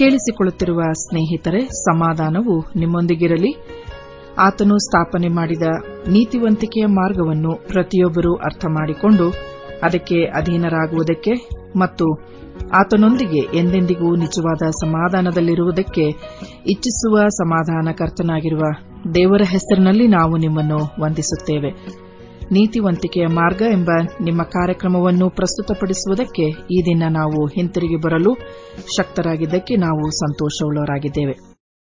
ಕೇಳಿಸಿಕೊಳ್ಳುತ್ತಿರುವ ಸ್ನೇಹಿತರೆ, ಸಮಾಧಾನವು ನಿಮ್ಮೊಂದಿಗಿರಲಿ. ಆತನು ಸ್ಥಾಪನೆ ಮಾಡಿದ ನೀತಿವಂತಿಕೆಯ ಮಾರ್ಗವನ್ನು ಪ್ರತಿಯೊಬ್ಬರೂ ಅರ್ಥ ಮಾಡಿಕೊಂಡು ಅದಕ್ಕೆ ಅಧೀನರಾಗುವುದಕ್ಕೆ ಮತ್ತು ಆತನೊಂದಿಗೆ ಎಂದೆಂದಿಗೂ ನಿಜವಾದ ಸಮಾಧಾನದಲ್ಲಿರುವುದಕ್ಕೆ ಇಚ್ಛಿಸುವ ಸಮಾಧಾನಕರ್ತನಾಗಿರುವ ದೇವರ ಹೆಸರಿನಲ್ಲಿ ನಾವು ನಿಮ್ಮನ್ನು ವಂದಿಸುತ್ತೇವೆ. ನೀತಿವಂತಿಕೆಯ ಮಾರ್ಗ ಎಂಬ ನಿಮ್ಮ ಕಾರ್ಯಕ್ರಮವನ್ನು ಪ್ರಸ್ತುತಪಡಿಸುವುದಕ್ಕೆ ಈ ದಿನ ನಾವು ಹಿಂತಿರುಗಿ ಬರಲು ಶಕ್ತರಾಗಿದ್ದಕ್ಕೆ ನಾವು ಸಂತೋಷವುಳ್ಳವರಾಗಿದ್ದೇವೆ.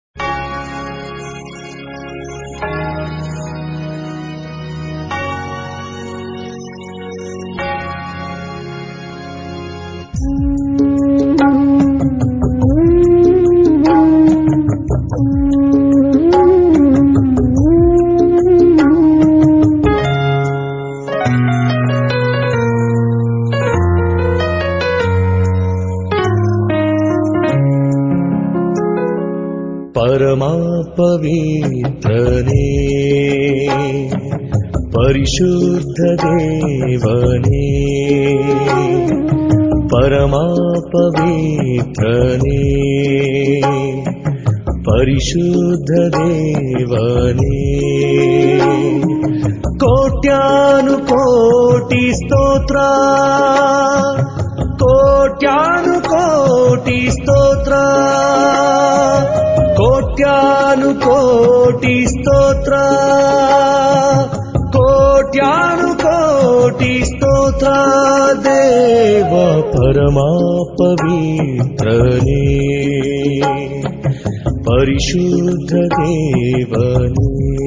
ಪರಮಾ ಪವಿತ್ರನೇ, ಪರಿಶುದ್ಧ ದೇವನೇ, ಪರಮಾ ಪವಿತ್ರನೇ, ಪರಿಶುದ್ಧ ದೇವನೇ, ಕೋಟ್ಯಾನು ಕೋಟಿ ಸ್ತೋತ್ರ, ಕೋಟ್ಯಾನು ಕೋಟಿ ಸ್ತೋತ್ರ, ಕೋಟ್ಯಾನು ಕೋಟಿ ಸ್ತೋತ್ರ, ಕೋಟ್ಯಾನು ಕೋಟಿ ಸ್ತೋತ್ರ. ದೇವ ಪರಮಾ ಪವಿತ್ರನೇ, ಪರಿಶುದ್ಧ ದೇವನೇ.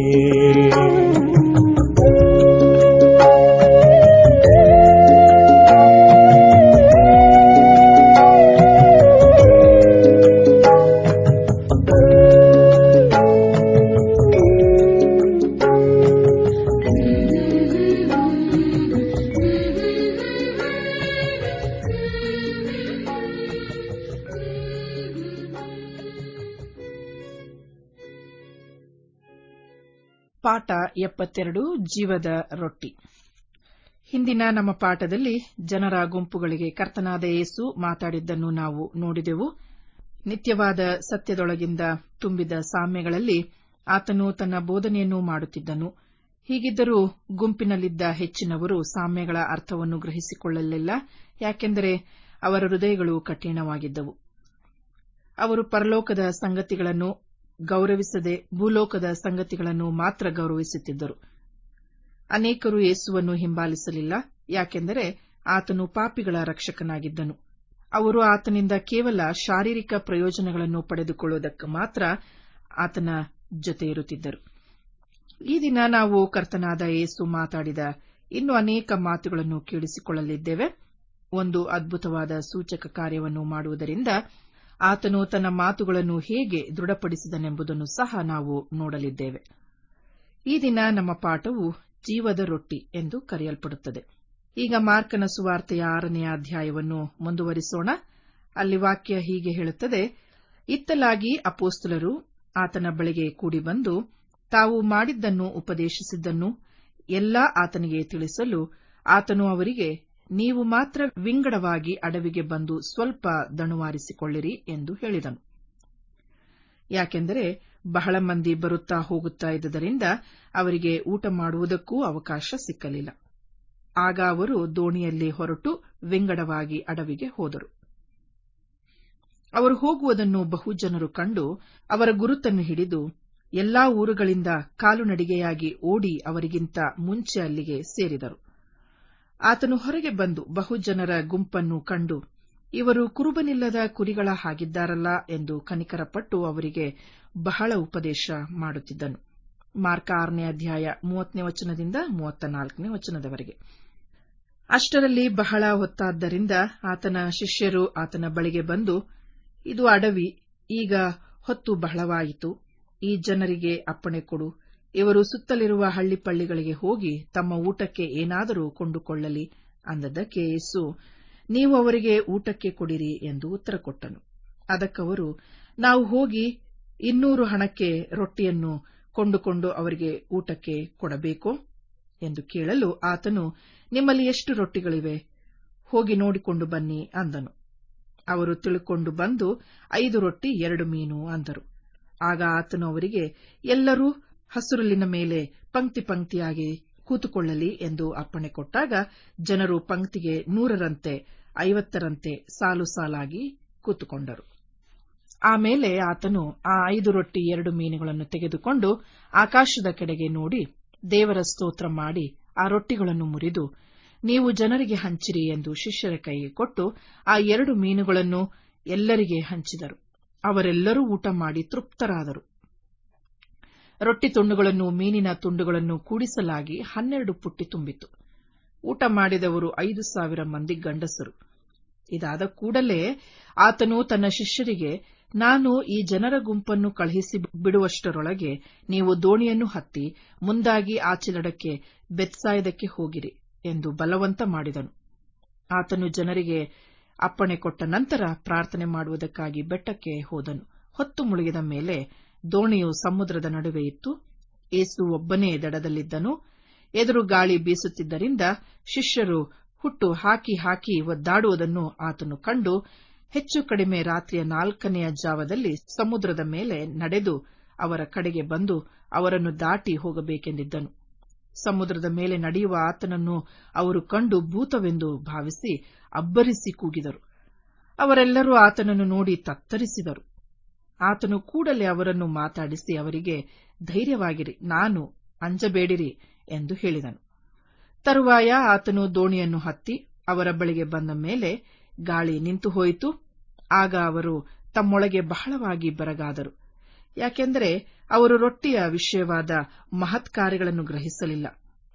ಪಾಠ 72 ಜೀವದ ರೊಟ್ಟಿ. ಹಿಂದಿನ ನಮ್ಮ ಪಾಠದಲ್ಲಿ ಜನರ ಗುಂಪುಗಳಿಗೆ ಕರ್ತನಾದ ಯೇಸು ಮಾತಾಡಿದ್ದನ್ನು ನಾವು ನೋಡಿದೆವು. ನಿತ್ಯವಾದ ಸತ್ಯದೊಳಗಿಂದ ತುಂಬಿದ ಸಾಮ್ಯಗಳಲ್ಲಿ ಆತನು ತನ್ನ ಬೋಧನೆಯನ್ನು ಮಾಡುತ್ತಿದ್ದನು. ಹೀಗಿದ್ದರೂ ಗುಂಪಿನಲ್ಲಿದ್ದ ಹೆಚ್ಚಿನವರು ಸಾಮ್ಯಗಳ ಅರ್ಥವನ್ನು ಗ್ರಹಿಸಿಕೊಳ್ಳಲಿಲ್ಲ, ಯಾಕೆಂದರೆ ಅವರ ಹೃದಯಗಳು ಕಠಿಣವಾಗಿದ್ದವು. ಅವರು ಪರಲೋಕದ ಸಂಗತಿಗಳನ್ನು ಗೌರವಿಸದೆ ಭೂಲೋಕದ ಸಂಗತಿಗಳನ್ನು ಮಾತ್ರ ಗೌರವಿಸುತ್ತಿದ್ದರು. ಅನೇಕರು ಯೇಸುವನ್ನು ಹಿಂಬಾಲಿಸಲಿಲ್ಲ, ಯಾಕೆಂದರೆ ಆತನು ಪಾಪಿಗಳ ರಕ್ಷಕನಾಗಿದ್ದನು. ಅವರು ಆತನಿಂದ ಕೇವಲ ಶಾರೀರಿಕ ಪ್ರಯೋಜನಗಳನ್ನು ಪಡೆದುಕೊಳ್ಳುವುದಕ್ಕೆ ಮಾತ್ರ ಆತನ ಜೊತೆ ಇರುತ್ತಿದ್ದರು. ಈ ದಿನ ನಾವು ಕರ್ತನಾದ ಯೇಸು ಮಾತಾಡಿದ ಇನ್ನೂ ಅನೇಕ ಮಾತುಗಳನ್ನು ಕೇಳಿಸಿಕೊಳ್ಳಲಿದ್ದೇವೆ. ಒಂದು ಅದ್ಭುತವಾದ ಸೂಚಕ ಕಾರ್ಯವನ್ನು ಮಾಡುವುದರಿಂದ ಆತನು ತನ್ನ ಮಾತುಗಳನ್ನು ಹೇಗೆ ದೃಢಪಡಿಸಿದನೆಂಬುದನ್ನು ಸಹ ನಾವು ನೋಡಲಿದ್ದೇವೆ. ಈ ದಿನ ನಮ್ಮ ಪಾಠವು ಜೀವದ ರೊಟ್ಟಿ ಎಂದು ಕರೆಯಲ್ಪಡುತ್ತದೆ. ಈಗ ಮಾರ್ಕನ ಸುವಾರ್ತೆಯ 6ನೇ ಅಧ್ಯಾಯವನ್ನು ಮುಂದುವರಿಸೋಣ. ಅಲ್ಲಿ ವಾಕ್ಯ ಹೀಗೆ ಹೇಳುತ್ತದೆ: ಇತ್ತಲಾಗಿ ಅಪೊಸ್ತಲರು ಆತನ ಬಳಿಗೆ ಕೂಡಿಬಂದು ತಾವು ಮಾಡಿದ್ದನ್ನು ಉಪದೇಶಿಸಿದ್ದನ್ನು ಎಲ್ಲಾ ಆತನಿಗೆ ತಿಳಿಸಲು ಆತನು ಅವರಿಗೆ, ನೀವು ಮಾತ್ರ ವಿಂಗಡವಾಗಿ ಅಡವಿಗೆ ಬಂದು ಸ್ವಲ್ಪ ದಣುವಾರಿಸಿಕೊಳ್ಳಿರಿ ಎಂದು ಹೇಳಿದನು. ಯಾಕೆಂದರೆ ಬಹಳ ಮಂದಿ ಬರುತ್ತಾ ಹೋಗುತ್ತಾ ಇದ್ದುದರಿಂದ ಅವರಿಗೆ ಊಟ ಮಾಡುವುದಕ್ಕೂ ಅವಕಾಶ ಸಿಕ್ಕಲಿಲ್ಲ. ಆಗ ಅವರು ದೋಣಿಯಲ್ಲಿ ಹೊರಟು ವಿಂಗಡವಾಗಿ ಅಡವಿಗೆ ಹೋದರು. ಅವರು ಹೋಗುವುದನ್ನು ಬಹುಜನರು ಕಂಡು ಅವರ ಗುರುತನ್ನು ಹಿಡಿದು ಎಲ್ಲಾ ಊರುಗಳಿಂದ ಕಾಲುನಡಿಗೆಯಾಗಿ ಓಡಿ ಅವರಿಗಿಂತ ಮುಂಚೆ ಅಲ್ಲಿಗೆ ಸೇರಿದರು. ಆತನು ಹೊರಗೆ ಬಂದು ಬಹುಜನರ ಗುಂಪನ್ನು ಕಂಡು, ಇವರು ಕುರುಬನಿಲ್ಲದ ಕುರಿಗಳ ಹಾಗಿದ್ದಾರಲ್ಲ ಎಂದು ಕನಿಕರಪಟ್ಟು ಅವರಿಗೆ ಬಹಳ ಉಪದೇಶ ಮಾಡುತ್ತಿದ್ದನು. ಮಾರ್ಕ 6ನೇ ಅಧ್ಯಾಯ 30ನೇ ವಚನದಿಂದ 34ನೇ ವಚನದವರೆಗೆ. ಅಷ್ಟರಲ್ಲಿ ಬಹಳ ಹೊತ್ತಾದ್ದರಿಂದ ಆತನ ಶಿಷ್ಯರು ಆತನ ಬಳಿಗೆ ಬಂದು, ಇದು ಅಡವಿ, ಈಗ ಹೊತ್ತು ಬಹಳವಾಯಿತು, ಈ ಜನರಿಗೆ ಅಪ್ಪಣೆ ಕೊಡು, ಇವರು ಸುತ್ತಲಿರುವ ಹಳ್ಳಿಪಳ್ಳಿಗಳಿಗೆ ಹೋಗಿ ತಮ್ಮ ಊಟಕ್ಕೆ ಏನಾದರೂ ಕೊಂಡುಕೊಳ್ಳಲಿ ಅಂದದ್ದಕ್ಕೆ ಯೇಸು, ನೀವು ಅವರಿಗೆ ಊಟಕ್ಕೆ ಕೊಡಿರಿ ಎಂದು ಉತ್ತರ ಕೊಟ್ಟನು. ಅದಕ್ಕವರು, ನಾವು ಹೋಗಿ 200 ಹಣಕ್ಕೆ ರೊಟ್ಟಿಯನ್ನು ಕೊಂಡುಕೊಂಡು ಅವರಿಗೆ ಊಟಕ್ಕೆ ಕೊಡಬೇಕೋ ಎಂದು ಕೇಳಲು ಆತನು, ನಿಮ್ಮಲ್ಲಿ ಎಷ್ಟು ರೊಟ್ಟಿಗಳಿವೆ, ಹೋಗಿ ನೋಡಿಕೊಂಡು ಬನ್ನಿ ಅಂದನು. ಅವರು ತಿಳುಕೊಂಡು ಬಂದು 5 ರೊಟ್ಟಿ 2 ಮೀನು ಅಂದರು. ಆಗ ಆತನು ಅವರಿಗೆ, ಎಲ್ಲರೂ ಹಸುರುಲಿನ ಮೇಲೆ ಪಂಕ್ತಿ ಪಂಕ್ತಿಯಾಗಿ ಕೂತುಕೊಳ್ಳಲಿ ಎಂದು ಅಪ್ಪಣೆ ಕೊಟ್ಟಾಗ ಜನರು ಪಂಕ್ತಿಗೆ 100ರಂತೆ 50ರಂತೆ ಸಾಲು ಸಾಲಾಗಿ ಕೂತುಕೊಂಡರು. ಆಮೇಲೆ ಆತನು ಆ 5 ರೊಟ್ಟಿ 2 ಮೀನುಗಳನ್ನು ತೆಗೆದುಕೊಂಡು ಆಕಾಶದ ಕಡೆಗೆ ನೋಡಿ ದೇವರ ಸ್ತೋತ್ರ ಮಾಡಿ ಆ ರೊಟ್ಟಿಗಳನ್ನು ಮುರಿದು, ನೀವು ಜನರಿಗೆ ಹಂಚಿರಿ ಎಂದು ಶಿಷ್ಯರ ಕೈಗೆ ಕೊಟ್ಟು ಆ 2 ಮೀನುಗಳನ್ನು ಎಲ್ಲರಿಗೆ ಹಂಚಿದರು. ಅವರೆಲ್ಲರೂ ಊಟ ಮಾಡಿ ತೃಪ್ತರಾದರು. ರೊಟ್ಟಿ ತುಂಡುಗಳನ್ನು ಮೀನಿನ ತುಂಡುಗಳನ್ನು ಕೂಡಿಸಲಾಗಿ 12 ಪುಟ್ಟಿ ತುಂಬಿತು. ಊಟ ಮಾಡಿದವರು 5,000 ಮಂದಿ ಗಂಡಸರು. ಇದಾದ ಕೂಡಲೇ ಆತನು ತನ್ನ ಶಿಷ್ಯರಿಗೆ, ನಾನು ಈ ಜನರ ಗುಂಪನ್ನು ಕಳುಹಿಸಿ ಬಿಡುವಷ್ಟರೊಳಗೆ ನೀವು ದೋಣಿಯನ್ನು ಹತ್ತಿ ಮುಂದಾಗಿ ಆಚೆ ದಡಕ್ಕೆ ಬೆತ್ಸಾಯಿದಕ್ಕೆ ಹೋಗಿರಿ ಎಂದು ಬಲವಂತ ಮಾಡಿದನು. ಆತನು ಜನರಿಗೆ ಅಪ್ಪಣೆ ಕೊಟ್ಟ ನಂತರ ಪ್ರಾರ್ಥನೆ ಮಾಡುವುದಕ್ಕಾಗಿ ಬೆಟ್ಟಕ್ಕೆ ಹೋದನು. ಹೊತ್ತು ಮುಳುಗಿದ ಮೇಲೆ ದೋಣಿಯು ಸಮುದ್ರದ ನಡುವೆ ಇತ್ತು. ಯೇಸು ಒಬ್ಬನೇ ದಡದಲ್ಲಿದ್ದನು. ಎದುರು ಗಾಳಿ ಬೀಸುತ್ತಿದ್ದರಿಂದ ಶಿಷ್ಯರು ಹುಟ್ಟು ಹಾಕಿ ಹಾಕಿ ಒದ್ದಾಡುವುದನ್ನು ಆತನು ಕಂಡು, ಹೆಚ್ಚು ಕಡಿಮೆ ರಾತ್ರಿಯ 4ನೆಯ ಜಾವದಲ್ಲಿ ಸಮುದ್ರದ ಮೇಲೆ ನಡೆದು ಅವರ ಕಡೆಗೆ ಬಂದು ಅವರನ್ನು ದಾಟಿ ಹೋಗಬೇಕೆಂದಿದ್ದನು. ಸಮುದ್ರದ ಮೇಲೆ ನಡೆಯುವ ಆತನನ್ನು ಅವರು ಕಂಡು ಭೂತವೆಂದು ಭಾವಿಸಿ ಅಬ್ಬರಿಸಿ ಕೂಗಿದರು. ಅವರೆಲ್ಲರೂ ಆತನನ್ನು ನೋಡಿ ತತ್ತರಿಸಿದರು. ಆತನು ಕೂಡಲೇ ಅವರನ್ನು ಮಾತಾಡಿಸಿ ಅವರಿಗೆ, ಧೈರ್ಯವಾಗಿರಿ, ನಾನು, ಅಂಜಬೇಡಿರಿ ಎಂದು ಹೇಳಿದನು. ತರುವಾಯ ಆತನು ದೋಣಿಯನ್ನು ಹತ್ತಿ ಅವರ ಬಳಿಗೆ ಬಂದ ಮೇಲೆ ಗಾಳಿ ನಿಂತು ಹೋಯಿತು. ಆಗ ಅವರು ತಮ್ಮೊಳಗೆ ಬಹಳವಾಗಿ ಬೆರಗಾದರು, ಯಾಕೆಂದರೆ ಅವರು ರೊಟ್ಟಿಯ ವಿಷಯವಾದ ಮಹತ್ಕಾರ್ಯಗಳನ್ನು ಗ್ರಹಿಸಲಿಲ್ಲ.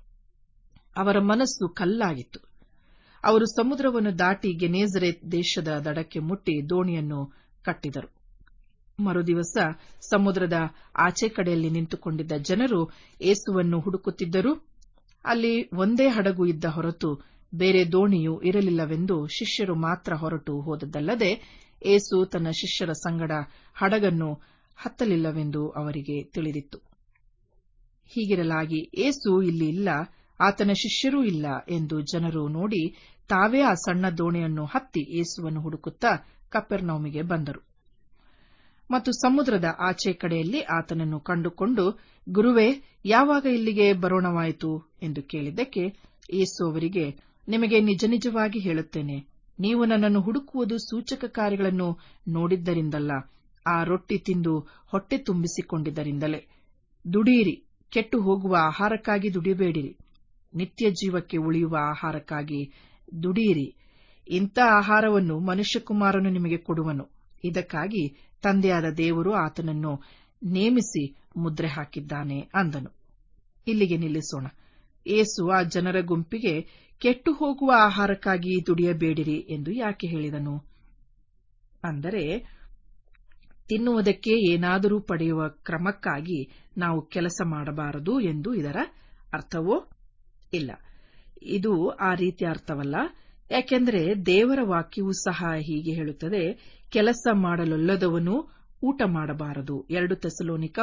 ಅವರ ಮನಸ್ಸು ಕಲ್ಲಾಗಿತ್ತು. ಅವರು ಸಮುದ್ರವನ್ನು ದಾಟಿ ಗೆನೇಜರೇತ್ ದೇಶದ ದಡಕ್ಕೆ ಮುಟ್ಟಿ ದೋಣಿಯನ್ನು ಕಟ್ಟಿದರು. ಮರುದಿವಸ ಸಮುದ್ರದ ಆಚೆ ಕಡೆಯಲ್ಲಿ ನಿಂತುಕೊಂಡಿದ್ದ ಜನರು ಯೇಸುವನ್ನು ಹುಡುಕುತ್ತಿದ್ದರು. ಅಲ್ಲಿ ಒಂದೇ ಹಡಗು ಇದ್ದ ಹೊರತು ಬೇರೆ ದೋಣಿಯೂ ಇರಲಿಲ್ಲವೆಂದು ಶಿಷ್ಯರು ಮಾತ್ರ ಹೊರಟು ಹೋದದ್ದಲ್ಲದೆ ಯೇಸು ತನ್ನ ಶಿಷ್ಯರ ಸಂಗಡ ಹಡಗನ್ನು ಹತ್ತಲಿಲ್ಲವೆಂದು ಅವರಿಗೆ ತಿಳಿದಿತ್ತು. ಹೀಗಿರಲಾಗಿ ಯೇಸು ಇಲ್ಲಿ ಇಲ್ಲ, ಆತನ ಶಿಷ್ಯರೂ ಇಲ್ಲ ಎಂದು ಜನರು ನೋಡಿ ತಾವೇ ಆ ಸಣ್ಣ ದೋಣಿಯನ್ನು ಹತ್ತಿ ಯೇಸುವನ್ನು ಹುಡುಕುತ್ತಾ ಕಪೆರ್ನೌಮಿಗೆ ಬಂದರು. ಮತ್ತು ಸಮುದ್ರದ ಆಚೆ ಕಡೆಯಲ್ಲಿ ಆತನನ್ನು ಕಂಡುಕೊಂಡು, ಗುರುವೇ, ಯಾವಾಗ ಇಲ್ಲಿಗೆ ಬರೋಣವಾಯಿತು ಎಂದು ಕೇಳಿದ್ದಕ್ಕೆ ಯೇಸು ಅವರಿಗೆ, ನಿಮಗೆ ನಿಜ ನಿಜವಾಗಿ ಹೇಳುತ್ತೇನೆ, ನೀವು ನನ್ನನ್ನು ಹುಡುಕುವುದು ಸೂಚಕ ಕಾರ್ಯಗಳನ್ನು ನೋಡಿದ್ದರಿಂದಲ್ಲ, ಆ ರೊಟ್ಟಿ ತಿಂದು ಹೊಟ್ಟೆ ತುಂಬಿಸಿಕೊಂಡಿದ್ದರಿಂದಲೇ. ದುಡಿಯಿರಿ, ಕೆಟ್ಟು ಹೋಗುವ ಆಹಾರಕ್ಕಾಗಿ ದುಡಿಯಬೇಡಿರಿ, ನಿತ್ಯ ಜೀವಕ್ಕೆ ಉಳಿಯುವ ಆಹಾರಕ್ಕಾಗಿ ದುಡಿಯಿರಿ. ಇಂಥ ಆಹಾರವನ್ನು ಮನುಷ್ಯಕುಮಾರನು ನಿಮಗೆ ಕೊಡುವನು. ಇದಕ್ಕಾಗಿ ತಂದೆಯಾದ ದೇವರು ಆತನನ್ನು ನೇಮಿಸಿ ಮುದ್ರೆ ಹಾಕಿದ್ದಾನೆ ಅಂದನು. ಇಲ್ಲಿಗೆ ನಿಲ್ಲಿಸೋಣ. ಯೇಸು ಆ ಜನರ ಗುಂಪಿಗೆ ಕೆಟ್ಟು ಹೋಗುವ ಆಹಾರಕ್ಕಾಗಿ ದುಡಿಯಬೇಡಿರಿ ಎಂದು ಯಾಕೆ ಹೇಳಿದನು? ಅಂದರೆ ತಿನ್ನುವುದಕ್ಕೆ ಏನಾದರೂ ಪಡೆಯುವ ಕ್ರಮಕ್ಕಾಗಿ ನಾವು ಕೆಲಸ ಮಾಡಬಾರದು ಎಂದು ಇದರ ಅರ್ಥವೋ? ಇಲ್ಲ, ಇದು ಆ ರೀತಿಯ ಅರ್ಥವಲ್ಲ. ಯಾಕೆಂದರೆ ದೇವರ ವಾಕ್ಯವೂ ಸಹ ಹೀಗೆ ಹೇಳುತ್ತದೆ, ಕೆಲಸ ಮಾಡಲೊಲ್ಲದವನು ಊಟ ಮಾಡಬಾರದು. 2 ಥೆಸಲೋನಿಕ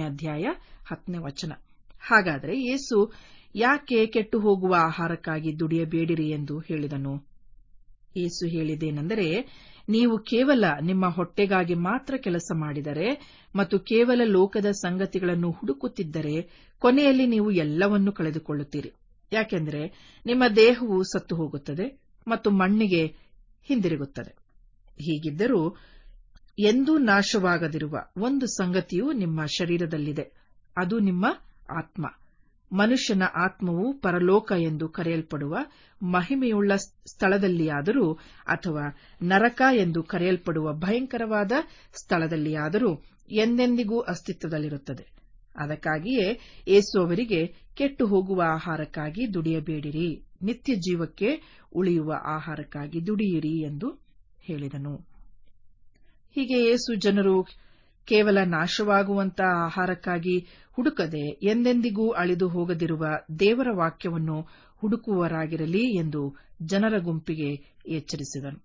3:10. ಹಾಗಾದರೆ ಯೇಸು ಯಾಕೆ ಕೆಟ್ಟು ಹೋಗುವ ಆಹಾರಕ್ಕಾಗಿ ದುಡಿಯಬೇಡಿರಿ ಎಂದು ಹೇಳಿದನು? ಯೇಸು ಹೇಳಿದ್ದೇನೆಂದರೆ, ನೀವು ಕೇವಲ ನಿಮ್ಮ ಹೊಟ್ಟೆಗಾಗಿ ಮಾತ್ರ ಕೆಲಸ ಮಾಡಿದರೆ ಮತ್ತು ಕೇವಲ ಲೋಕದ ಸಂಗತಿಗಳನ್ನು ಹುಡುಕುತ್ತಿದ್ದರೆ ಕೊನೆಯಲ್ಲಿ ನೀವು ಎಲ್ಲವನ್ನೂ ಕಳೆದುಕೊಳ್ಳುತ್ತೀರಿ. ಯಾಕೆಂದರೆ ನಿಮ್ಮ ದೇಹವು ಸತ್ತು ಹೋಗುತ್ತದೆ ಮತ್ತು ಮಣ್ಣಿಗೆ ಹಿಂದಿರುಗುತ್ತದೆ. ಹೀಗಿದ್ದರೂ ಎಂದೂ ನಾಶವಾಗದಿರುವ ಒಂದು ಸಂಗತಿಯು ನಿಮ್ಮ ಶರೀರದಲ್ಲಿದೆ, ಅದು ನಿಮ್ಮ ಆತ್ಮ. ಮನುಷ್ಯನ ಆತ್ಮವು ಪರಲೋಕ ಎಂದು ಕರೆಯಲ್ಪಡುವ ಮಹಿಮೆಯುಳ್ಳ ಸ್ಥಳದಲ್ಲಿಯಾದರೂ ಅಥವಾ ನರಕ ಎಂದು ಕರೆಯಲ್ಪಡುವ ಭಯಂಕರವಾದ ಸ್ಥಳದಲ್ಲಿಯಾದರೂ ಎಂದೆಂದಿಗೂ ಅಸ್ತಿತ್ವದಲ್ಲಿರುತ್ತದೆ. ಅದಕ್ಕಾಗಿಯೇ ಯೇಸು ಅವರಿಗೆ ಕೆಟ್ಟು ಹೋಗುವ ಆಹಾರಕ್ಕಾಗಿ ದುಡಿಯಬೇಡಿರಿ, ನಿತ್ಯ ಜೀವಕ್ಕೆ ಉಳಿಯುವ ಆಹಾರಕ್ಕಾಗಿ ದುಡಿಯಿರಿ ಎಂದು ಹೇಳಿದನು. ಹೀಗೆ ಯೇಸು ಜನರು ಕೇವಲ ನಾಶವಾಗುವಂತಹ ಆಹಾರಕ್ಕಾಗಿ ಹುಡುಕದೆ ಎಂದೆಂದಿಗೂ ಅಳಿದು ಹೋಗದಿರುವ ದೇವರ ವಾಕ್ಯವನ್ನು ಹುಡುಕುವವರಾಗಿರಲಿ ಎಂದು ಜನರ ಗುಂಪಿಗೆ ಎಚ್ಚರಿಸಿದನು.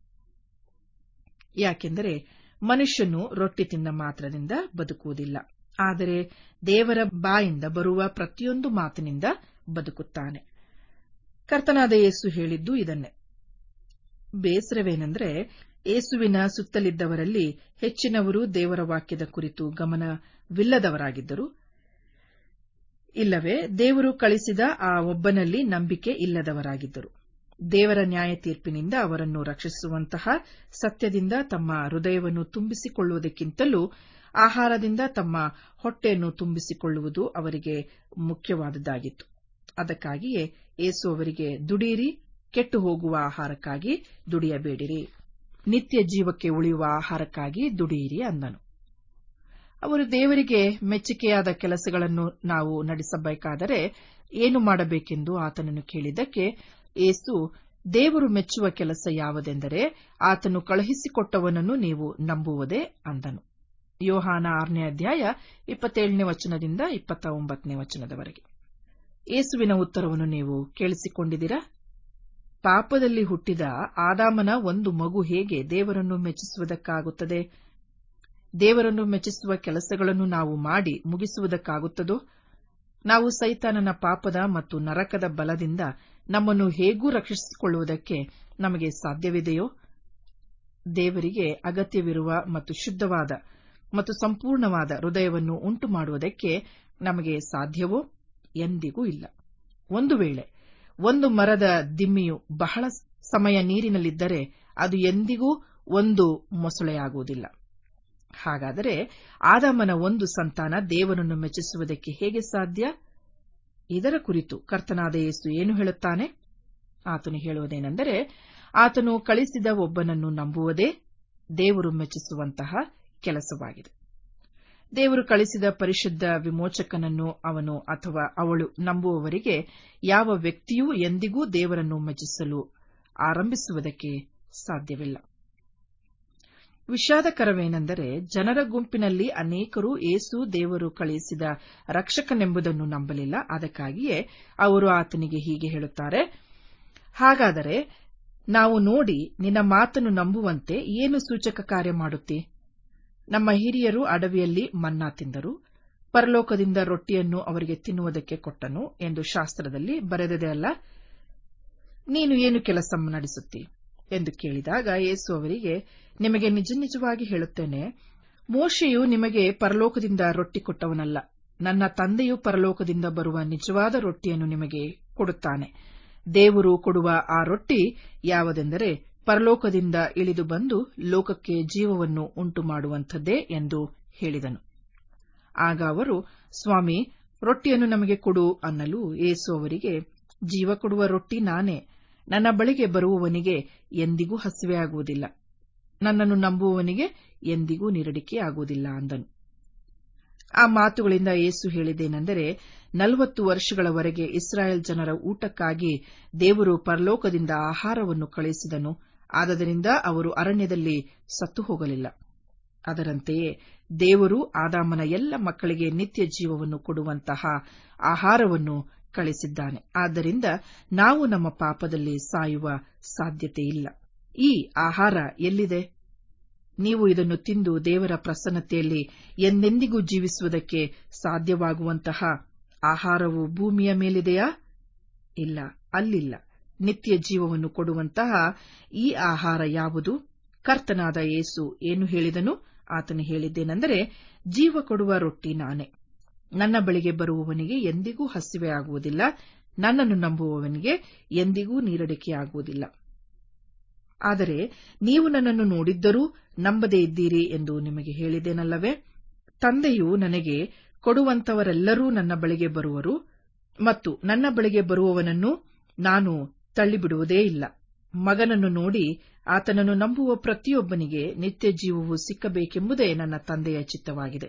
ಯಾಕೆಂದರೆ ಮನುಷ್ಯನು ರೊಟ್ಟಿ ತಿಂದ ಮಾತ್ರದಿಂದ ಬದುಕುವುದಿಲ್ಲ, ಆದರೆ ದೇವರ ಬಾಯಿಂದ ಬರುವ ಪ್ರತಿಯೊಂದು ಮಾತಿನಿಂದ ಬದುಕುತ್ತಾನೆ. ಕರ್ತನಾದ ಯೇಸು ಹೇಳಿದ್ದು ಇದನ್ನೇ. ಬೇಸರವೇನೆಂದರೆ ಯೇಸುವಿನ ಸುತ್ತಲಿದ್ದವರಲ್ಲಿ ಹೆಚ್ಚಿನವರು ದೇವರ ವಾಕ್ಯದ ಕುರಿತು ಗಮನವಿಲ್ಲದವರಾಗಿದ್ದರು, ಇಲ್ಲವೇ ದೇವರು ಕಳಿಸಿದ ಆ ಒಬ್ಬನಲ್ಲಿ ನಂಬಿಕೆ ಇಲ್ಲದವರಾಗಿದ್ದರು. ದೇವರ ನ್ಯಾಯ ತೀರ್ಪಿನಿಂದ ಅವರನ್ನು ರಕ್ಷಿಸುವಂತಹ ಸತ್ಯದಿಂದ ತಮ್ಮ ಹೃದಯವನ್ನು ತುಂಬಿಸಿಕೊಳ್ಳುವುದಕ್ಕಿಂತಲೂ ಆಹಾರದಿಂದ ತಮ್ಮ ಹೊಟ್ಟೆಯನ್ನು ತುಂಬಿಸಿಕೊಳ್ಳುವುದು ಅವರಿಗೆ ಮುಖ್ಯವಾದುದಾಗಿತ್ತು. ಅದಕ್ಕಾಗಿಯೇ ಯೇಸು ಅವರಿಗೆ, ದುಡಿಯಿರಿ, ಕೆಟ್ಟು ಹೋಗುವ ಆಹಾರಕ್ಕಾಗಿ ದುಡಿಯಬೇಡಿರಿ, ನಿತ್ಯ ಜೀವಕ್ಕೆ ಉಳಿಯುವ ಆಹಾರಕ್ಕಾಗಿ ದುಡಿಯಿರಿ ಅಂದನು. ಅವರು ದೇವರಿಗೆ ಮೆಚ್ಚಿಕೆಯಾದ ಕೆಲಸಗಳನ್ನು ನಾವು ನಡೆಸಬೇಕಾದರೆ ಏನು ಮಾಡಬೇಕೆಂದು ಆತನನ್ನು ಕೇಳಿದ್ದಕ್ಕೆ ಯೇಸು, ದೇವರು ಮೆಚ್ಚುವ ಕೆಲಸ ಯಾವುದೆಂದರೆ ಆತನು ಕಳುಹಿಸಿಕೊಟ್ಟವನನ್ನು ನೀವು ನಂಬುವುದೇ ಅಂದನು. ಯೋಹಾನ 6ನೇ ಅಧ್ಯಾಯ 27ನೇ ವಚನದಿಂದ 29ನೇ ವಚನದವರೆಗೆ. ಯೇಸುವಿನ ಉತ್ತರವನ್ನು ನೀವು ಕೇಳಿಸಿಕೊಂಡಿದ್ದೀರಾ? ಪಾಪದಲ್ಲಿ ಹುಟ್ಟಿದ ಆದಾಮನ ಒಂದು ಮಗು ಹೇಗೆ ದೇವರನ್ನು ಮೆಚ್ಚಿಸುವುದಕ್ಕಾಗುತ್ತದೆ? ದೇವರನ್ನು ಮೆಚ್ಚಿಸುವ ಕೆಲಸಗಳನ್ನು ನಾವು ಮಾಡಿ ಮುಗಿಸುವುದಕ್ಕಾಗುತ್ತದೋ? ನಾವು ಸೈತಾನನ ಪಾಪದ ಮತ್ತು ನರಕದ ಬಲದಿಂದ ನಮ್ಮನ್ನು ಹೇಗೂ ರಕ್ಷಿಸಿಕೊಳ್ಳುವುದಕ್ಕೆ ನಮಗೆ ಸಾಧ್ಯವಿದೆಯೋ? ದೇವರಿಗೆ ಅಗತ್ಯವಿರುವ ಮತ್ತು ಶುದ್ಧವಾದ ಮತ್ತು ಸಂಪೂರ್ಣವಾದ ಹೃದಯವನ್ನು ಉಂಟು ಮಾಡುವುದಕ್ಕೆ ನಮಗೆ ಸಾಧ್ಯವೋ? ಎಂದಿಗೂ ಇಲ್ಲ. ಒಂದು ವೇಳೆ ಒಂದು ಮರದ ದಿಮ್ಮಿಯು ಬಹಳ ಸಮಯ ನೀರಿನಲ್ಲಿದ್ದರೆ ಅದು ಎಂದಿಗೂ ಒಂದು ಮೊಸಳೆಯಾಗುವುದಿಲ್ಲ. ಹಾಗಾದರೆ ಆದಾಮನ ಒಂದು ಸಂತಾನ ದೇವರನ್ನು ಮೆಚ್ಚಿಸುವುದಕ್ಕೆ ಹೇಗೆ ಸಾಧ್ಯ? ಇದರ ಕುರಿತು ಕರ್ತನಾದ ಯೇಸು ಏನು ಹೇಳುತ್ತಾನೆ? ಆತನು ಹೇಳುವುದೇನೆಂದರೆ, ಆತನು ಕಳಿಸಿದ ಒಬ್ಬನನ್ನು ನಂಬುವುದೇ ದೇವರು ಮೆಚ್ಚಿಸುವಂತಹ ಕೆಲಸವಾಗಿದೆ. ದೇವರು ಕಳಿಸಿದ ಪರಿಶುದ್ಧ ವಿಮೋಚಕನನ್ನು ಅವನು ಅಥವಾ ಅವಳು ನಂಬುವವರಿಗೆ ಯಾವ ವ್ಯಕ್ತಿಯೂ ಎಂದಿಗೂ ದೇವರನ್ನು ಮೆಚ್ಚಿಸಲು ಆರಂಭಿಸುವುದಕ್ಕೆ ಸಾಧ್ಯವಿಲ್ಲ. ವಿಷಾದಕರವೇನೆಂದರೆ, ಜನರ ಗುಂಪಿನಲ್ಲಿ ಅನೇಕರು ಯೇಸು ದೇವರು ಕಳುಹಿಸಿದ ರಕ್ಷಕನೆಂಬುದನ್ನು ನಂಬಲಿಲ್ಲ. ಅದಕ್ಕಾಗಿಯೇ ಅವರು ಆತನಿಗೆ ಹೀಗೆ ಹೇಳುತ್ತಾರೆ, ಹಾಗಾದರೆ ನಾವು ನೋಡಿ ನಿನ್ನ ಮಾತನ್ನು ನಂಬುವಂತೆ ಏನು ಸೂಚಕ ಕಾರ್ಯ ಮಾಡುತ್ತಿ? ನಮ್ಮ ಹಿರಿಯರು ಅಡವಿಯಲ್ಲಿ ಮನ್ನಾ ತಿಂದರು, ಪರಲೋಕದಿಂದ ರೊಟ್ಟಿಯನ್ನು ಅವರಿಗೆ ತಿನ್ನುವುದಕ್ಕೆ ಕೊಟ್ಟನು ಎಂದು ಶಾಸ್ತ್ರದಲ್ಲಿ ಬರೆದಿದೆ ಅಲ್ಲ? ನೀನು ಏನು ಕೆಲಸ ನಡೆಸುತ್ತಿ ಎಂದು ಕೇಳಿದಾಗ ಯೇಸು ಅವರಿಗೆ, ನಿಮಗೆ ನಿಜ ನಿಜವಾಗಿ ಹೇಳುತ್ತೇನೆ, ಮೋಶೆಯು ನಿಮಗೆ ಪರಲೋಕದಿಂದ ರೊಟ್ಟಿ ಕೊಟ್ಟವನಲ್ಲ, ನನ್ನ ತಂದೆಯು ಪರಲೋಕದಿಂದ ಬರುವ ನಿಜವಾದ ರೊಟ್ಟಿಯನ್ನು ನಿಮಗೆ ಕೊಡುತ್ತಾನೆ. ದೇವರು ಕೊಡುವ ಆ ರೊಟ್ಟಿ ಯಾವುದೆಂದರೆ ಪರಲೋಕದಿಂದ ಇಳಿದು ಬಂದು ಲೋಕಕ್ಕೆ ಜೀವವನ್ನು ಉಂಟು ಮಾಡುವಂಥದ್ದೇ ಎಂದು ಹೇಳಿದನು. ಆಗ ಅವರು, ಸ್ವಾಮಿ, ರೊಟ್ಟಿಯನ್ನು ನಮಗೆ ಕೊಡು ಅನ್ನಲು ಯೇಸು ಅವರಿಗೆ, ಜೀವ ಕೊಡುವ ರೊಟ್ಟಿ ನಾನೇ. ನನ್ನ ಬಳಿಗೆ ಬರುವವನಿಗೆ ಎಂದಿಗೂ ಹಸಿವೆಯಾಗುವುದಿಲ್ಲ, ನನ್ನನ್ನು ನಂಬುವವನಿಗೆ ಎಂದಿಗೂ ನೀರಡಿಕೆಯಾಗುವುದಿಲ್ಲ ಅಂದನು. ಆ ಮಾತುಗಳಿಂದ ಯೇಸು ಹೇಳಿದ್ದೇನೆಂದರೆ, 40 ವರ್ಷಗಳವರೆಗೆ ಇಸ್ರಾಯೇಲ್ ಜನರ ಊಟಕ್ಕಾಗಿ ದೇವರು ಪರಲೋಕದಿಂದ ಆಹಾರವನ್ನು ಕಳುಹಿಸಿದನು. ಆದ್ದರಿಂದ ಅವರು ಅರಣ್ಯದಲ್ಲಿ ಸತ್ತು ಹೋಗಲಿಲ್ಲ. ಅದರಂತೆಯೇ ದೇವರು ಆದಾಮನ ಎಲ್ಲ ಮಕ್ಕಳಿಗೆ ನಿತ್ಯ ಜೀವವನ್ನು ಕೊಡುವಂತಹ ಆಹಾರವನ್ನು ಕಳಿಸಿದ್ದಾನೆ. ಆದ್ದರಿಂದ ನಾವು ನಮ್ಮ ಪಾಪದಲ್ಲಿ ಸಾಯುವ ಸಾಧ್ಯತೆಯಿಲ್ಲ. ಈ ಆಹಾರ ಎಲ್ಲಿದೆ? ನೀವು ಇದನ್ನು ತಿಂದು ದೇವರ ಪ್ರಸನ್ನತೆಯಲ್ಲಿ ಎಂದೆಂದಿಗೂ ಜೀವಿಸುವುದಕ್ಕೆ ಸಾಧ್ಯವಾಗುವಂತಹ ಆಹಾರವು ಭೂಮಿಯ ಮೇಲಿದೆಯಾ? ಇಲ್ಲ, ಅಲ್ಲಿಲ್ಲ. ನಿತ್ಯ ಜೀವವನ್ನು ಕೊಡುವಂತಹ ಈ ಆಹಾರ ಯಾವುದು? ಕರ್ತನಾದ ಯೇಸು ಏನು ಹೇಳಿದನು? ಆತನು ಹೇಳಿದ್ದೇನೆಂದರೆ, ಜೀವ ಕೊಡುವ ರೊಟ್ಟಿ ನಾನೇ. ನನ್ನ ಬಳಿಗೆ ಬರುವವನಿಗೆ ಎಂದಿಗೂ ಹಸಿವೆಯಾಗುವುದಿಲ್ಲ, ನನ್ನನ್ನು ನಂಬುವವನಿಗೆ ಎಂದಿಗೂ ನೀರಡಿಕೆಯಾಗುವುದಿಲ್ಲ. ಆದರೆ ನೀವು ನನ್ನನ್ನು ನೋಡಿದ್ದರೂ ನಂಬದೇ ಇದ್ದೀರಿ ಎಂದು ನಿಮಗೆ ಹೇಳಿದ್ದೇನಲ್ಲವೇ? ತಂದೆಯು ನನಗೆ ಕೊಡುವಂತವರೆಲ್ಲರೂ ನನ್ನ ಬಳಿಗೆ ಬರುವರು ಮತ್ತು ನನ್ನ ಬಳಿಗೆ ಬರುವವನನ್ನು ನಾನು ತಳ್ಳಿಬಿಡುವುದೇ ಇಲ್ಲ. ಮಗನನ್ನು ನೋಡಿ ಆತನನ್ನು ನಂಬುವ ಪ್ರತಿಯೊಬ್ಬನಿಗೆ ನಿತ್ಯ ಜೀವವು ಸಿಕ್ಕಬೇಕೆಂಬುದೇ ನನ್ನ ತಂದೆಯ ಚಿತ್ತವಾಗಿದೆ.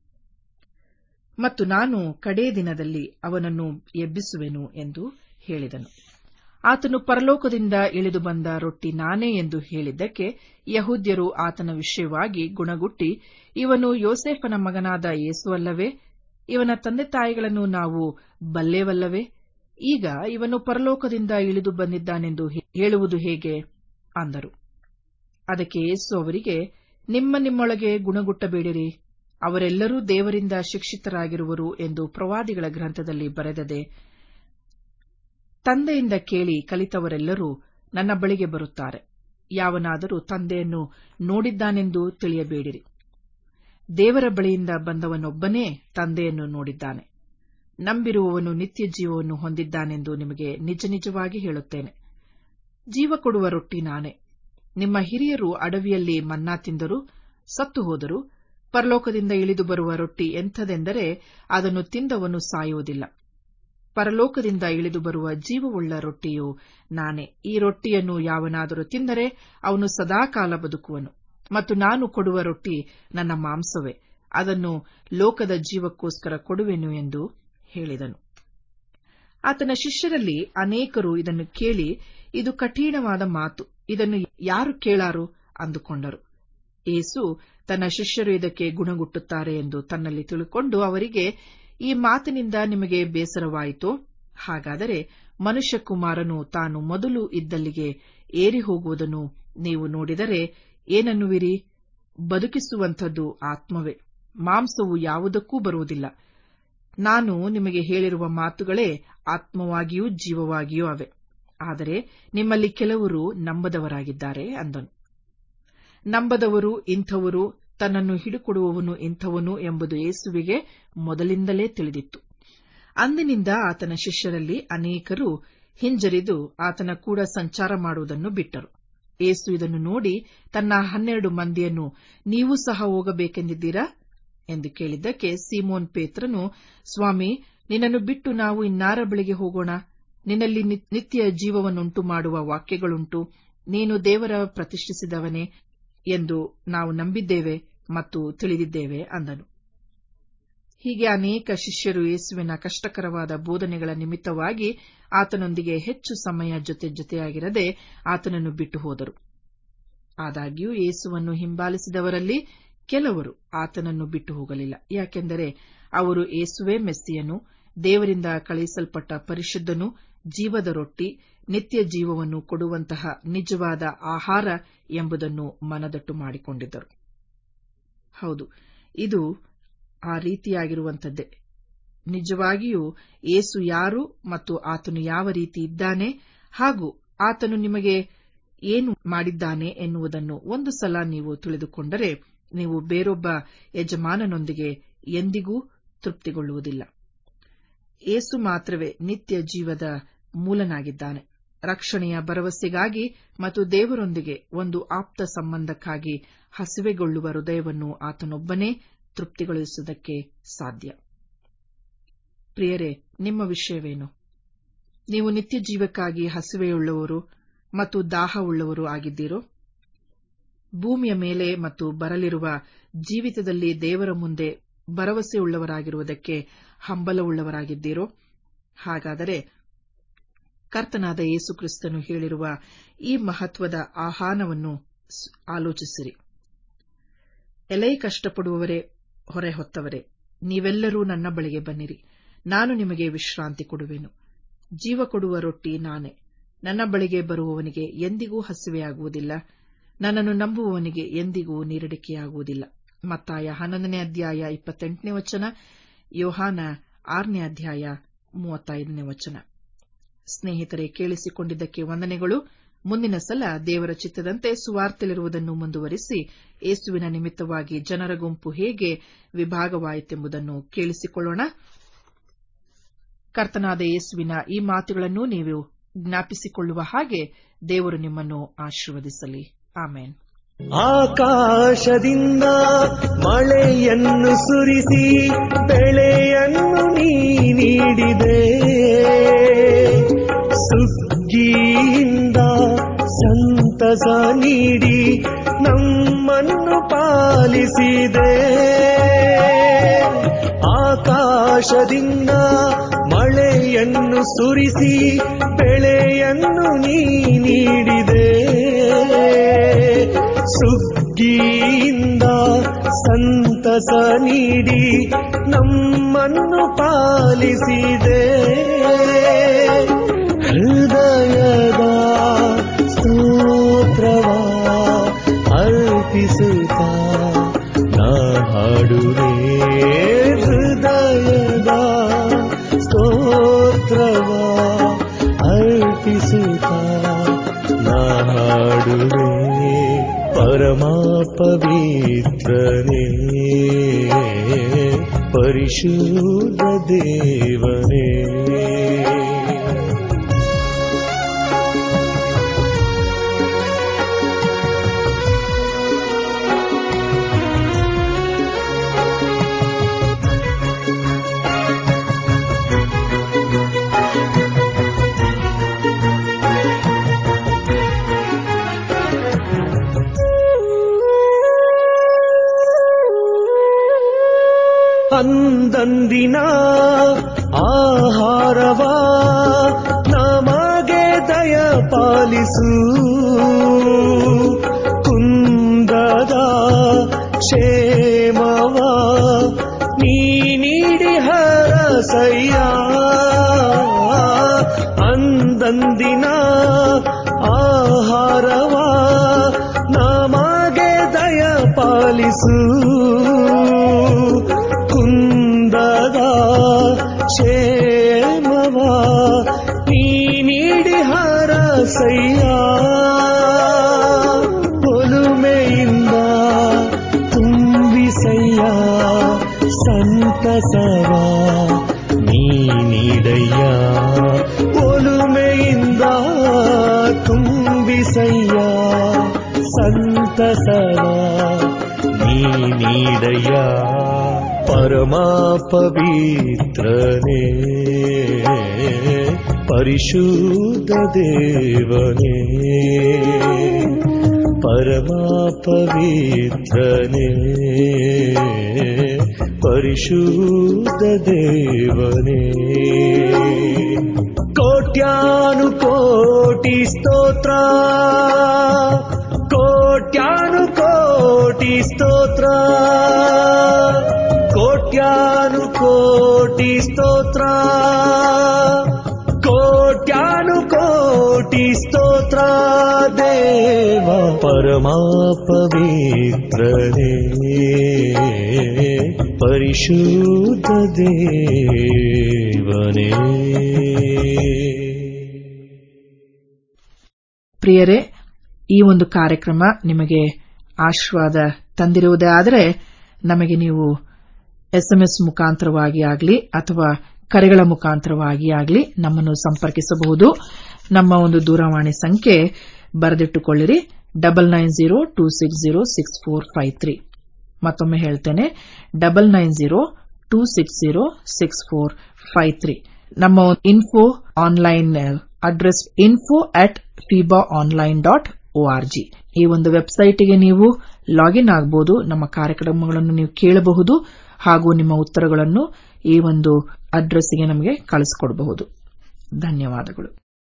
ಮತ್ತು ನಾನು ಕಡೇ ದಿನದಲ್ಲಿ ಅವನನ್ನು ಎಬ್ಬಿಸುವೆನು ಎಂದು ಹೇಳಿದನು. ಆತನು ಪರಲೋಕದಿಂದ ಇಳಿದು ಬಂದ ರೊಟ್ಟಿ ನಾನೇ ಎಂದು ಹೇಳಿದ್ದಕ್ಕೆ ಯಹೂದ್ಯರು ಆತನ ವಿಷಯವಾಗಿ ಗುಣಗುಟ್ಟಿ, ಇವನು ಯೋಸೇಫನ ಮಗನಾದ ಯೇಸು ಅಲ್ಲವೇ? ಇವನ ತಂದೆ ತಾಯಿಗಳನ್ನು ನಾವು ಬಲ್ಲೆವಲ್ಲವೇ? ಈಗ ಇವನು ಪರಲೋಕದಿಂದ ಇಳಿದು ಬಂದಿದ್ದಾನೆಂದು ಹೇಳುವುದು ಹೇಗೆ ಅಂದರು. ಅದಕ್ಕೆ ಯೇಸು ಅವರಿಗೆ, ನಿಮ್ಮೊಳಗೆ ಗುಣಗುಟ್ಟಬೇಡಿರಿ. ಅವರೆಲ್ಲರೂ ದೇವರಿಂದ ಶಿಕ್ಷಿತರಾಗಿರುವರು ಎಂದು ಪ್ರವಾದಿಗಳ ಗ್ರಂಥದಲ್ಲಿ ಬರೆದಿದೆ. ತಂದೆಯಿಂದ ಕೇಳಿ ಕಲಿತವರೆಲ್ಲರೂ ನನ್ನ ಬಳಿಗೆ ಬರುತ್ತಾರೆ. ಯಾವನಾದರೂ ತಂದೆಯನ್ನು ನೋಡಿದ್ದಾನೆಂದು ತಿಳಿಯಬೇಡಿರಿ. ದೇವರ ಬಳಿಯಿಂದ ಬಂದವನೊಬ್ಬನೇ ತಂದೆಯನ್ನು ನೋಡಿದ್ದಾನೆ. ನಂಬಿರುವವನು ನಿತ್ಯ ಜೀವವನ್ನು ಹೊಂದಿದ್ದಾನೆಂದು ನಿಮಗೆ ನಿಜ ನಿಜವಾಗಿ ಹೇಳುತ್ತೇನೆ. ಜೀವ ಕೊಡುವ ರೊಟ್ಟಿ ನಾನೇ. ನಿಮ್ಮ ಹಿರಿಯರು ಅಡವಿಯಲ್ಲಿ ಮನ್ನಾ ತಿಂದರೂ ಸತ್ತು ಹೋದರು. ಪರಲೋಕದಿಂದ ಇಳಿದು ಬರುವ ರೊಟ್ಟಿ ಎಂಥದೆಂದರೆ ಅದನ್ನು ತಿಂದವನು ಸಾಯುವುದಿಲ್ಲ. ಪರಲೋಕದಿಂದ ಇಳಿದು ಬರುವ ಜೀವವುಳ್ಳ ರೊಟ್ಟಿಯು ನಾನೇ. ಈ ರೊಟ್ಟಿಯನ್ನು ಯಾವನಾದರೂ ತಿಂದರೆ ಅವನು ಸದಾಕಾಲ ಬದುಕುವನು. ಮತ್ತು ನಾನು ಕೊಡುವ ರೊಟ್ಟಿ ನನ್ನ ಮಾಂಸವೇ. ಅದನ್ನು ಲೋಕದ ಜೀವಕ್ಕೋಸ್ಕರ ಕೊಡುವೆನು ಎಂದು ಹೇಳಿದನು. ಆತನ ಶಿಷ್ಯರಲ್ಲಿ ಅನೇಕರು ಇದನ್ನು ಕೇಳಿ, ಇದು ಕಠಿಣವಾದ ಮಾತು, ಇದನ್ನು ಯಾರು ಕೇಳಾರು ಅಂದುಕೊಂಡರು. ಯೇಸು ತನ್ನ ಶಿಷ್ಯರು ಇದಕ್ಕೆ ಗುಣಗುಟ್ಟುತ್ತಾರೆ ಎಂದು ತನ್ನಲ್ಲಿ ತಿಳುಕೊಂಡು ಅವರಿಗೆ, ಈ ಮಾತಿನಿಂದ ನಿಮಗೆ ಬೇಸರವಾಯಿತೋ? ಹಾಗಾದರೆ ಮನುಷ್ಯಕುಮಾರನು ತಾನು ಮೊದಲು ಇದ್ದಲ್ಲಿಗೆ ಏರಿ ಹೋಗುವುದನ್ನು ನೀವು ನೋಡಿದರೆ ಏನನ್ನುವಿರಿ? ಬದುಕಿಸುವಂಥದ್ದು ಆತ್ಮವೇ, ಮಾಂಸವು ಯಾವುದಕ್ಕೂ ಬರುವುದಿಲ್ಲ. ನಾನು ನಿಮಗೆ ಹೇಳಿರುವ ಮಾತುಗಳೇ ಆತ್ಮವಾಗಿಯೂ ಜೀವವಾಗಿಯೂ ಅವೆ. ಆದರೆ ನಿಮ್ಮಲ್ಲಿ ಕೆಲವರು ನಂಬದವರಾಗಿದ್ದಾರೆ ಅಂದನು. ನಂಬದವರು ಇಂಥವರು, ತನ್ನನ್ನು ಹಿಡುಕೊಡುವವನು ಇಂಥವನು ಎಂಬುದು ಯೇಸುವಿಗೆ ಮೊದಲಿಂದಲೇ ತಿಳಿದಿತ್ತು. ಅಂದಿನಿಂದ ಆತನ ಶಿಷ್ಯರಲ್ಲಿ ಅನೇಕರು ಹಿಂಜರಿದು ಆತನ ಕೂಡ ಸಂಚಾರ ಮಾಡುವುದನ್ನು ಬಿಟ್ಟರು. ಯೇಸು ಇದನ್ನು ನೋಡಿ ತನ್ನ 12 ಮಂದಿಯನ್ನು, ನೀವು ಸಹ ಹೋಗಬೇಕೆಂದಿದ್ದೀರಾ ಎಂದು ಕೇಳಿದ್ದಕ್ಕೆ ಸೀಮೋನ್ ಪೇತ್ರನು, ಸ್ವಾಮಿ, ನಿನ್ನನ್ನು ಬಿಟ್ಟು ನಾವು ಇನ್ನಾರ ಬಳಿಗೆ ಹೋಗೋಣ? ನಿನ್ನಲ್ಲಿ ನಿತ್ಯ ಜೀವವನ್ನುಂಟು ಮಾಡುವ ವಾಕ್ಯಗಳುಂಟು. ನೀನು ದೇವರ ಪ್ರತಿಷ್ಠಿಸಿದವನೇ ಎಂದು ನಾವು ನಂಬಿದ್ದೇವೆ ಮತ್ತು ತಿಳಿದಿದ್ದೇವೆ ಅಂದನು. ಹೀಗೆ ಅನೇಕ ಶಿಷ್ಯರು ಯೇಸುವಿನ ಕಷ್ಟಕರವಾದ ಬೋಧನೆಗಳ ನಿಮಿತ್ತವಾಗಿ ಆತನೊಂದಿಗೆ ಹೆಚ್ಚು ಸಮಯ ಜೊತೆಯಾಗಿರದೆ ಆತನನ್ನು ಬಿಟ್ಟು ಹೋದರು. ಆದಾಗ್ಯೂ ಯೇಸುವನ್ನು ಹಿಂಬಾಲಿಸಿದವರಲ್ಲಿ ಕೆಲವರು ಆತನನ್ನು ಬಿಟ್ಟು ಹೋಗಲಿಲ್ಲ. ಯಾಕೆಂದರೆ ಅವರು ಯೇಸುವೇ ಮೆಸ್ಸಿಯನು, ದೇವರಿಂದ ಕಳುಹಿಸಲ್ಪಟ್ಟ ಪರಿಶುದ್ಧನು, ಜೀವದ ರೊಟ್ಟಿ, ನಿತ್ಯ ಜೀವವನ್ನು ಕೊಡುವಂತಹ ನಿಜವಾದ ಆಹಾರ ಎಂಬುದನ್ನು ಮನದಟ್ಟು ಮಾಡಿಕೊಂಡಿದ್ದರು. ಹೌದು, ಇದು ಆ ರೀತಿಯಾಗಿರುವಂಥದ್ದೇ. ನಿಜವಾಗಿಯೂ ಯೇಸು ಯಾರು ಮತ್ತು ಆತನು ಯಾವ ರೀತಿ ಇದ್ದಾನೆ ಹಾಗೂ ಆತನು ನಿಮಗೆ ಏನು ಮಾಡಿದ್ದಾನೆ ಎನ್ನುವುದನ್ನು ಒಂದು ಸಲ ನೀವು ತಿಳಿದುಕೊಂಡರೆ ನೀವು ಬೇರೊಬ್ಬ ಯಜಮಾನನೊಂದಿಗೆ ಎಂದಿಗೂ ತೃಪ್ತಿಗೊಳ್ಳುವುದಿಲ್ಲ. ಯೇಸು ಮಾತ್ರವೇ ನಿತ್ಯ ಜೀವದ ಮೂಲನಾಗಿದ್ದಾನೆ. ರಕ್ಷಣೆಯ ಭರವಸೆಗಾಗಿ ಮತ್ತು ದೇವರೊಂದಿಗೆ ಒಂದು ಆಪ್ತ ಸಂಬಂಧಕ್ಕಾಗಿ ಹಸಿವೆಗೊಳ್ಳುವ ಹೃದಯವನ್ನು ಆತನೊಬ್ಬನೇ ತೃಪ್ತಿಗೊಳಿಸುವುದಕ್ಕೆ ಸಾಧ್ಯ. ಪ್ರಿಯರೇ, ನಿಮ್ಮ ವಿಷಯವೇನು? ನೀವು ನಿತ್ಯ ಜೀವಕ್ಕಾಗಿ ಹಸಿವೆಯುಳ್ಳವರು ಮತ್ತು ದಾಹವುಳ್ಳವರು ಆಗಿದ್ದೀರೋ? ಭೂಮಿಯ ಮೇಲೆ ಮತ್ತು ಬರಲಿರುವ ಜೀವಿತದಲ್ಲಿ ದೇವರ ಮುಂದೆ ಭರವಸೆಯುಳ್ಳವರಾಗಿರುವುದಕ್ಕೆ ಹಂಬಲವುಳ್ಳವರಾಗಿದ್ದೀರೋ? ಹಾಗಾದರೆ ಕರ್ತನಾದ ಯೇಸು ಕ್ರಿಸ್ತನು ಹೇಳಿರುವ ಈ ಮಹತ್ವದ ಆಹ್ವಾನವನ್ನು ಆಲೋಚಿಸಿರಿ. ಎಲೈ ಕಷ್ಟಪಡುವವರೇ, ಹೊರೆ ಹೊತ್ತವರೇ, ನೀವೆಲ್ಲರೂ ನನ್ನ ಬಳಿಗೆ ಬನ್ನಿರಿ, ನಾನು ನಿಮಗೆ ವಿಶ್ರಾಂತಿ ಕೊಡುವೆನು. ಜೀವ ಕೊಡುವ ರೊಟ್ಟಿ ನಾನೇ. ನನ್ನ ಬಳಿಗೆ ಬರುವವನಿಗೆ ಎಂದಿಗೂ ಹಸಿವೆಯಾಗುವುದಿಲ್ಲ. ನನ್ನನ್ನು ನಂಬುವವನಿಗೆ ಎಂದಿಗೂ ನೀರಡಿಕೆಯಾಗುವುದಿಲ್ಲ. ಮತ್ತಾಯ 11ನೇ ಅಧ್ಯಾಯ 28ನೇ ವಚನ, ಯೋಹಾನ 6ನೇ ಅಧ್ಯಾಯ 35ನೇ ವಚನ. ಸ್ನೇಹಿತರೆ, ಕೇಳಿಸಿಕೊಂಡಿದ್ದಕ್ಕೆ ವಂದನೆಗಳು. ಮುಂದಿನ ಸಲ ದೇವರ ಚಿತ್ತದಂತೆ ಸುವಾರ್ತೆಯಲ್ಲಿರುವುದನ್ನು ಮುಂದುವರಿಸಿ ಯೇಸುವಿನ ನಿಮಿತ್ತವಾಗಿ ಜನರ ಗುಂಪು ಹೇಗೆ ವಿಭಾಗವಾಯಿತೆಂಬುದನ್ನು ಕೇಳಿಸಿಕೊಳ್ಳೋಣ. ಕರ್ತನಾದ ಯೇಸುವಿನ ಈ ಮಾತುಗಳನ್ನು ನೀವು ಜ್ಞಾಪಿಸಿಕೊಳ್ಳುವ ಹಾಗೆ ದೇವರು ನಿಮ್ಮನ್ನು ಆಶೀರ್ವದಿಸಲಿ. ಆಮೇನ್. ಆಕಾಶದಿಂದ ಮಳೆಯನ್ನು ಸುರಿಸಿ ಬೆಳೆಯನ್ನು ನೀಡಿದೆ. ಸುಗ್ಗಿಯಿಂದ ಸಂತಸ ನೀಡಿ ನಮ್ಮನ್ನು ಪಾಲಿಸಿದೆ. ಆಕಾಶದಿಂದ ಮಳೆಯನ್ನು ಸುರಿಸಿ ಬೆಳೆಯನ್ನು ನೀಡಿದೆ. ಸುಗ್ಗಿಯಿಂದ ಸಂತಸ ನೀಡಿ ನಮ್ಮನ್ನು ಪಾಲಿಸಿದೆ. ಹೃದಯದ ಸ್ತೋತ್ರವ ಅರ್ಪಿಸುತ್ತ ನಾ ಹಾಡುವೆ. ಹೃದಯದ ಸ್ತೋತ್ರವ ಅರ್ಪಿಸುತ್ತ ನಾ ಹಾಡುವೆ. ಪರಿಶುದ್ಧ ದೇವನೇ. ಅಂದಂದಿನ ಆಹಾರವ ನಮಗೆ ದಯ ಪಾಲಿಸು, ಕುಂದದ ಕ್ಷೇಮವ ನೀ ನೀಡಿ ಹರಸಯ್ಯ. ಅಂದಂದಿನ ಆಹಾರವ ನಮಗೆ ದಯ ಪಾಲಿಸು, ಕುಂದದ ಕ್ಷೇಮವ ನೀ ನೀಡಿ ಹರಸಯ್ಯ. ಒಲುಮೆಯಿಂದ ತುಂಬಿಸಯ್ಯ, ಸಂತಸವ ನೀ ನೀಡಯ್ಯ. ಒಲುಮೆಯಿಂದ ತುಂಬಿಸಯ್ಯ, ಸಂತಸವ ನೀ ನೀಡಯ್ಯ. ಪರಮ ಪವಿತ್ರನೇ ಪರಿಶುದ್ಧ ದೇವನೇ, ಪರಮ ಪವಿತ್ರನೇ ಪರಿಶುದ್ಧ ದೇವನೇ. ಕೋಟ್ಯಾನು ಕೋಟಿ ಸ್ತೋತ್ರ, ಕೋಟ್ಯಾನು ಕೋಟಿ ಸ್ತೋತ್ರ, ಕೋಟ್ಯಾನು ಕೋಟಿ ಸ್ತೋತ್ರ, ಕೋಟ್ಯಾನು ಕೋಟಿ ಸ್ತೋತ್ರ ದೇವ. ಪರಮ ಪವಿತ್ರನೇ ಪರಿಶುದ್ಧ ದೇವನೇ. ಪ್ರಿಯರೇ, ಈ ಒಂದು ಕಾರ್ಯಕ್ರಮ ನಿಮಗೆ ಆಶೀರ್ವಾದ ತಂದಿರುವುದೇ ಆದರೆ ನಮಗೆ ನೀವು SMS ಮುಖಾಂತರವಾಗಿ ಆಗಲಿ ಅಥವಾ ಕರೆಗಳ ಮುಖಾಂತರವಾಗಿ ಆಗಲಿ ನಮ್ಮನ್ನು ಸಂಪರ್ಕಿಸಬಹುದು. ನಮ್ಮ ಒಂದು ದೂರವಾಣಿ ಸಂಖ್ಯೆ ಬರೆದಿಟ್ಟುಕೊಳ್ಳಿರಿ, 9902606453. ಮತ್ತೊಮ್ಮೆ ಹೇಳ್ತೇನೆ, 9902606453. ನಮ್ಮ ಇನ್ಫೋ ಆನ್ಲೈನ್ ಅಡ್ರೆಸ್ info@fibaonline.org. ಈ ಒಂದು ವೆಬ್ಸೈಟ್ಗೆ ನೀವು ಲಾಗಿನ್ ಆಗಬಹುದು. ನಮ್ಮ ಕಾರ್ಯಕ್ರಮಗಳನ್ನು ನೀವು ಕೇಳಬಹುದು ಹಾಗೂ ನಿಮ್ಮ ಉತ್ತರಗಳನ್ನು ಈ ಒಂದು ಅಡ್ರೆಸ್ಗೆ ನಮಗೆ ಕಳಿಸಿಕೊಡಬಹುದು. ಧನ್ಯವಾದಗಳು.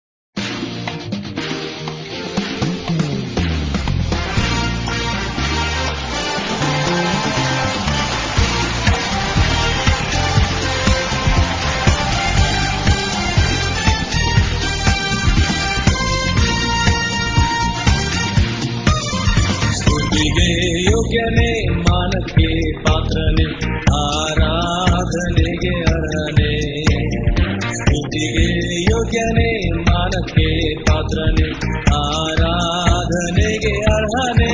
ಯೋಗ್ಯನೇ, ಮಾನಕ್ಕೆ ಪಾತ್ರನೇ, ಆರಾಧನೆಗೆ ಅರ್ಹನೇ. ಸ್ತುತಿಗೆ ಯೋಗ್ಯನೇ, ಮಾನಕ್ಕೆ ಪಾತ್ರನೇ, ಆರಾಧನೆಗೆ ಅರ್ಹನೇ.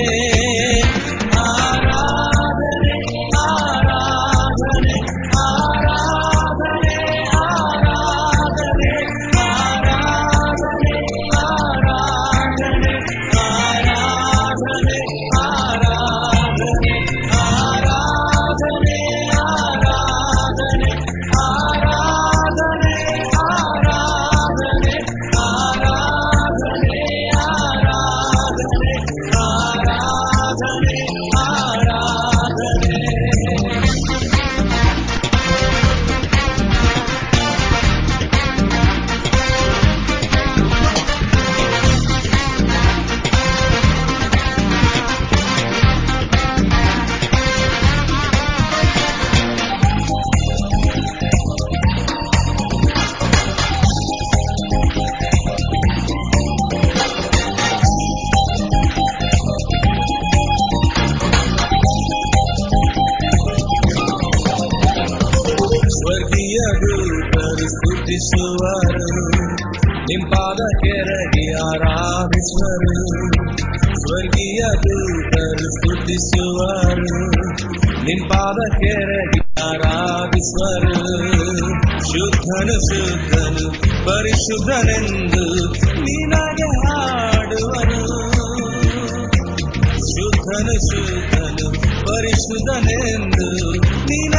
ಆರಾಧನೆ ಆರಾಧನೆ ಆರಾಧನೆ ಆರಾಧನೆ ಆರಾಧನೆ ಆರಾಧನೆ ಆರಾಧನೆ ಆರಾಧನೆ ಆರಾಧನೆ ಆರಾಧನೆ ಆರಾಧನೆ ಆರಾಧನೆ ಆರಾಧನೆ ಆರಾಧನೆ ಆರಾಧನೆ. ಸ್ವರ್ಗೀಯ ದೂತರು ಸ್ತುತಿಸುವರು, ನಿಂಪಾದ ಕೆರಗಿ ಆರಾಧಿಸುವರು. ಸ್ವರ್ಗೀಯ ದೂತರು ಸ್ತುತಿಸುವರು, ನಿಂಪಾದ ಕೆರಗಿ ಆರಾಧಿಸುವರು. ಶುದ್ಧನು ಶುದ್ಧನು ಪರಿಶುದ್ಧನೆಂದು ನಿನಗೆ ಹಾಡುವನು. ಶುದ್ಧನು ಶುದ್ಧನು ಪರಿಶುದ್ಧನೆಂದು ನಿನಗೆ